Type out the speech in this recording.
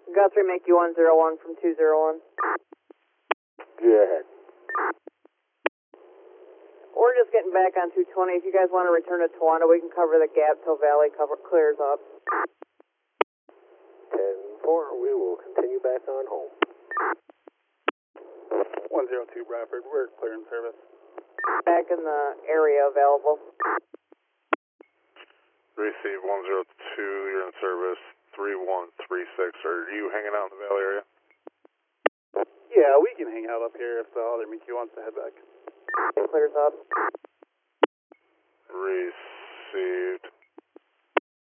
Guthrie, make you 101 from 201. Go ahead. We're just getting back on 220. If you guys want to return to Tawanda, we can cover the gap till Valley clears up. 10-4, we will continue back on home. 102 Bradford, we're clearing service. Back in the area available. Receive 102, you're in service. 3136, are you hanging out in the Valley area? Yeah, we can hang out up here if the other MQ wants to head back. It clears up. Received.